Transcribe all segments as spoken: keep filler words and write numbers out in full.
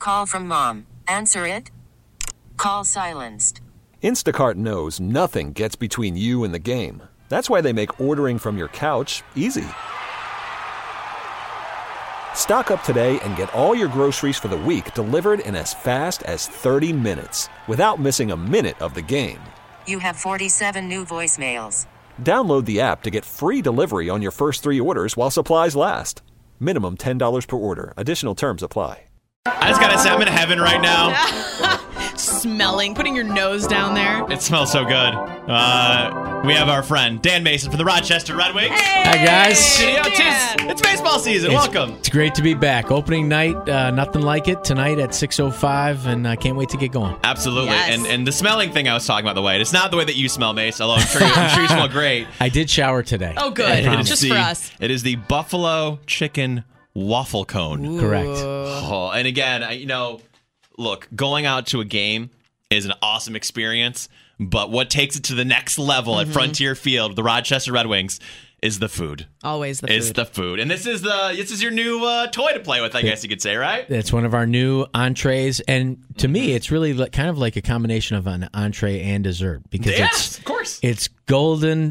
call from mom. Answer it. Call silenced. Instacart knows nothing gets between you and the game. That's why they make ordering from your couch easy. Stock up today and get all your groceries for the week delivered in as fast as thirty minutes without missing a minute of the game. You have forty-seven new voicemails. Download the app to get free delivery on your first three orders while supplies last. Minimum ten dollars per order. Additional terms apply. I just gotta say, I'm in heaven right now. Smelling, putting your nose down there. It smells so good. Uh, we have our friend Dan Mason from the Rochester Red Wings. Hey! Hi, guys. Studio. It's, it's baseball season. It's, Welcome. It's great to be back. Opening night, uh, nothing like it tonight at six oh five, and I can't wait to get going. Absolutely. Yes. And and the smelling thing I was talking about, the way, it's not the way that you smell, Mace, although I'm sure you, I'm sure you smell great. I did shower today. Oh, good. It is Just the, for us. It is the Buffalo Chicken Waffle Cone. Ooh. Correct. Oh, and again, I, you know, look, going out to a game is an awesome experience, but what takes it to the next level Mm-hmm. at Frontier Field, the Rochester Red Wings, is the food. Always the food. It's the food. And this is the this is your new uh, toy to play with, I guess you could say, right? It's one of our new entrees, and to me, it's really li- kind of like a combination of an entree and dessert because Yes, it's of course. it's golden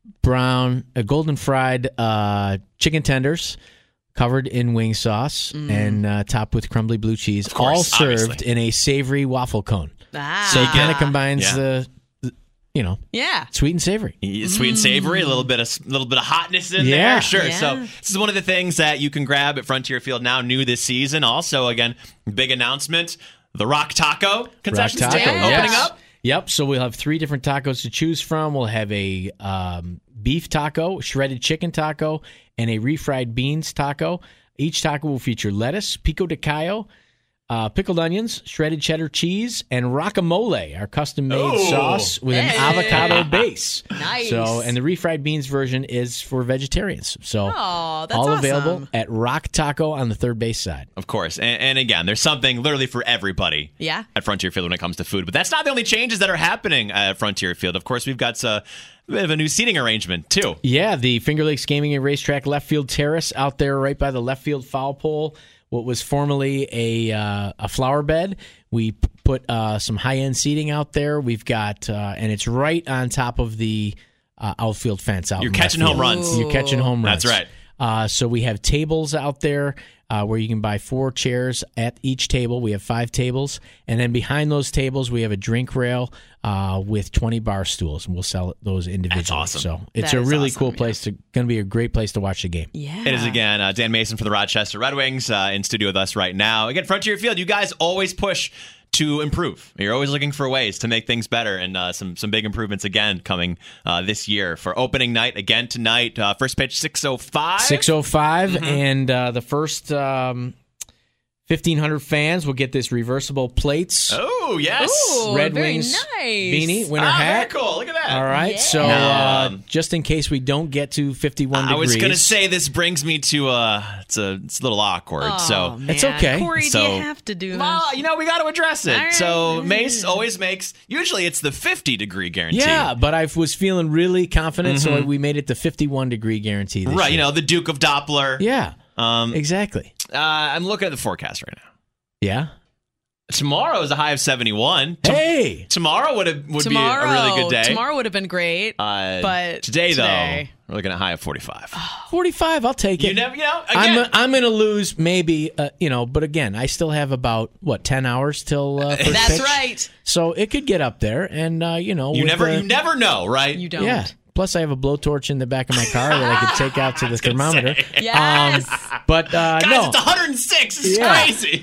brown, uh, golden fried uh, chicken tenders covered in wing sauce and uh, topped with crumbly blue cheese, Of course, all served obviously. in a savory waffle cone. Ah. So it kind of combines Yeah. the, the, you know, Yeah. sweet and savory. Sweet and savory, a little bit of little bit of hotness in Yeah. there, sure. Yeah. So this is one of the things that you can grab at Frontier Field now, new this season. Also, again, big announcement: the Rock Taco concession Rock stand taco, opening yes. up. Yep. So we'll have three different tacos to choose from. We'll have a um, beef taco, shredded chicken taco, and a refried beans taco. Each taco will feature lettuce, pico de gallo, uh, pickled onions, shredded cheddar cheese, and guacamole, our custom-made Ooh. sauce with Hey. an avocado base. Nice. So, and the refried beans version is for vegetarians. So, Oh, that's all awesome. available at Rock Taco on the third base side. Of course, and, and again, there's something literally for everybody. Yeah. At Frontier Field when it comes to food, but that's not the only changes that are happening at Frontier Field. Of course, we've got uh, a bit of a new seating arrangement too. Yeah, the Finger Lakes Gaming and Racetrack left field terrace out there right by the left field foul pole, what was formerly a uh, a flower bed. We p- put uh, some high-end seating out there. We've got, uh, and it's right on top of the uh, outfield fence out You're in left catching home field. runs. You're catching home runs. That's right. Uh, so we have tables out there uh, where you can buy four chairs at each table. We have five tables. And then behind those tables, we have a drink rail uh, with twenty bar stools, and we'll sell those individually. awesome. So it's That a is really awesome, cool yeah. place to, going to be a great place to watch the game. Yeah. It is again uh, Dan Mason for the Rochester Red Wings uh, in studio with us right now. Again, Frontier Field, you guys always push to improve. You're always looking for ways to make things better, and uh, some some big improvements again coming uh, this year for opening night again tonight. Uh, first pitch six oh five. six oh five, and uh, the first um, fifteen hundred fans will get this reversible plates. Oh yes, Ooh, Red very Wings nice. beanie, winter ah, hat. very cool. Look at that. All right, Yeah. so Now, uh, um, just in case we don't get to fifty-one I was degrees. gonna say this brings me to uh, it's a it's a little awkward. Oh, so man. It's okay. Corey, So- do you have to do this? well, you know, we got to address it. All right. So Mace always makes. Usually, it's the fifty degree guarantee. Yeah, but I was feeling really confident, so we made it the fifty-one degree guarantee. This right. year. You know, the Duke of Doppler. Yeah, Um, exactly. uh, I'm looking at the forecast right now. Yeah. Tomorrow is a high of seventy-one. Tom- Hey, Tomorrow would have would tomorrow, be a really good day. Tomorrow would have been great. Uh, but today, today- though, we're looking at a high of forty-five. forty-five. I'll take it. You never, you know, again, I'm I'm going to lose maybe, uh, you know, but again, I still have about what ten hours till uh, first That's pitch? right. So it could get up there, and uh, you know, you with, never, uh, you never know, right? You don't. yeah. Plus, I have a blowtorch in the back of my car that I could take out to the thermometer. Yes. Um, but uh, Guys, no, it's one hundred six. It's Yeah. crazy.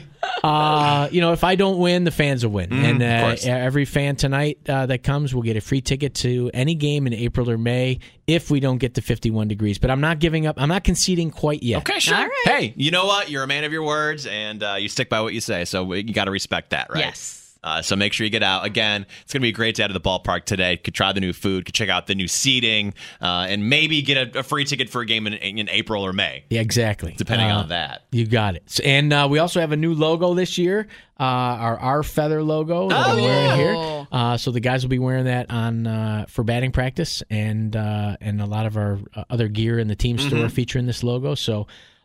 uh, you know, if I don't win, the fans will win, and of uh, course. every fan tonight uh, that comes will get a free ticket to any game in April or May if we don't get to fifty-one degrees. But I'm not giving up. I'm not conceding quite yet. Okay, sure. All right. Hey, you know what? You're a man of your words, and uh, you stick by what you say. So you got to respect that, right? Yes. Uh, so make sure you get out. Again, it's going to be a great day out of the ballpark today. Could try the new food, could check out the new seating, uh, and maybe get a, a free ticket for a game in, in April or May, Yeah, exactly. depending Uh, on that. You got it. So- And uh, we also have a new logo this year, uh, our R Feather logo that Oh, I'm wearing yeah. here. Uh, so the guys will be wearing that on uh, for batting practice, and uh, and a lot of our uh, other gear in the team store featuring this logo. So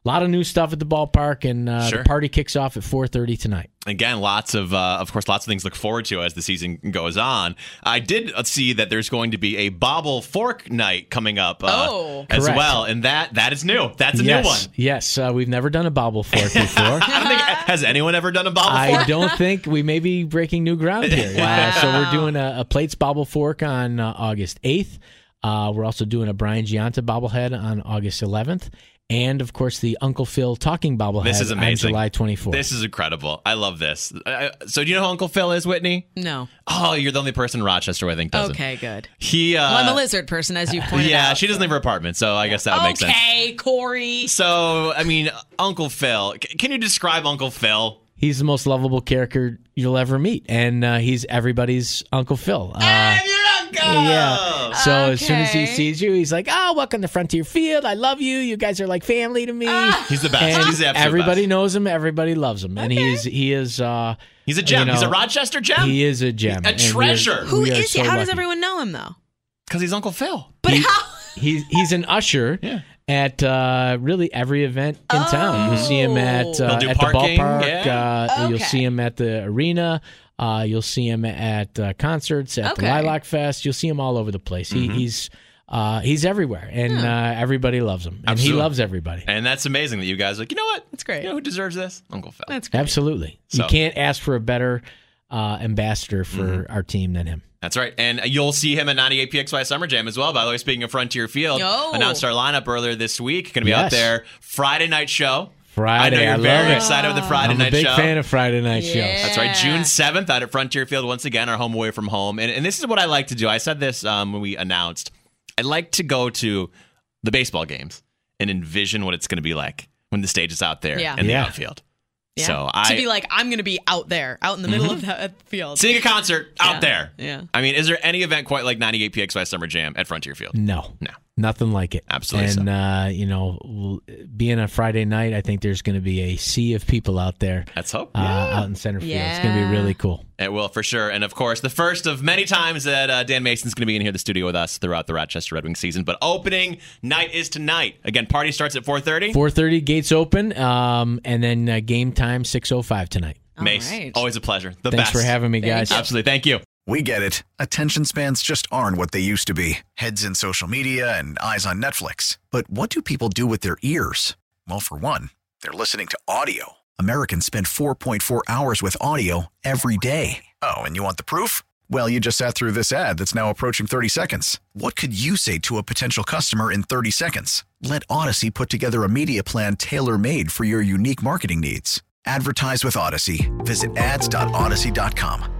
a lot of new stuff at the ballpark, and uh, Sure. the party kicks off at four thirty tonight. Again, lots of, uh, of course, lots of things to look forward to as the season goes on. I did see that there's going to be a bobble fork night coming up uh, Oh. as Correct. well, and that that is new. That's a yes, new one. Yes, uh, we've never done a bobble fork before. I don't think has anyone ever done a bobble I fork? don't think we may be breaking new ground here. Uh, so we're doing a, a plates bobble fork on uh, August eighth. Uh, we're also doing a Brian Giunta bobblehead on August eleventh. And, of course, the Uncle Phil talking bobblehead This is amazing. on July twenty-fourth. This is incredible. I love this. Uh, so do you know who Uncle Phil is, Whitney? No. Oh, you're the only person in Rochester who I think doesn't. Okay, good. He. Uh, Well, I'm a lizard person, as you pointed yeah, out. she doesn't leave her apartment, so I guess that would make sense. Okay, Corey. So, I mean, Uncle Phil. C- Can you describe Uncle Phil? He's the most lovable character you'll ever meet, and uh, he's everybody's Uncle Phil. Uh, I'm your uncle. Yeah. So as soon as he Okay. sees you, he's like, "Oh, welcome to Frontier Field. I love you. You guys are like family to me." He's the best. And He's the absolute everybody best. knows him. Everybody loves him, and he's he is uh, He's a gem. you He's a know, Rochester gem. he is a gem, A and we are- treasure. Who we are is he? so How does lucky. everyone know him, though? Because he's Uncle Phil. But He- how? He's he's an usher Yeah. at uh, really every event in town. You'll see him at uh, He'll do at parking, the ballpark. yeah. Uh, You'll Okay. see him at the arena. Uh, you'll see him at uh, concerts, at the Okay. Lilac Fest. You'll see him all over the place. He, he's uh, he's everywhere, and uh, everybody loves him, and Absolutely. he loves everybody. And that's amazing that you guys are like, you know what? That's great. You know who deserves this? Uncle Phil. That's great. Absolutely, So- you can't ask for a better uh, ambassador for our team than him. That's right. And you'll see him at ninety-eight P X Y Summer Jam as well. By the way, speaking of Frontier Field, Oh. announced our lineup earlier this week. Going to be out Yes. there Friday night show. Friday, I know you're I love very it. excited with the Friday I'm night a big show. fan of Friday night Yeah. shows. That's right. June seventh out at Frontier Field once again, our home away from home. And, and this is what I like to do. I said this um, when we announced. I like to go to the baseball games and envision what it's going to be like when the stage is out there Yeah. in the Yeah. outfield. Yeah. So I to be like, I'm going to be out there, out in the middle of the field. seeing a concert out Yeah. there. Yeah. I mean, is there any event quite like ninety-eight P X Y Summer Jam at Frontier Field? No, No. nothing like it. Absolutely And uh, you know, l- being a Friday night, I think there's going to be a sea of people out there. Let's hope. Uh, out in center field. It's going to be Yeah. really cool. It will, for sure. And, of course, the first of many times that uh, Dan Mason's going to be in here in the studio with us throughout the Rochester Red Wings season. But opening night is tonight. Again, party starts at four thirty. four thirty gates open, um, and then uh, game time six oh five tonight. All Mace, right. always a pleasure. The Thanks best. for having me, Thank guys. you. Absolutely. Thank you. We get it. Attention spans just aren't what they used to be. Heads in social media and eyes on Netflix. But what do people do with their ears? Well, for one, they're listening to audio. Americans spend four point four hours with audio every day. Oh, and you want the proof? Well, you just sat through this ad that's now approaching thirty seconds. What could you say to a potential customer in thirty seconds? Let Odyssey put together a media plan tailor-made for your unique marketing needs. Advertise with Odyssey. Visit ads dot odyssey dot com.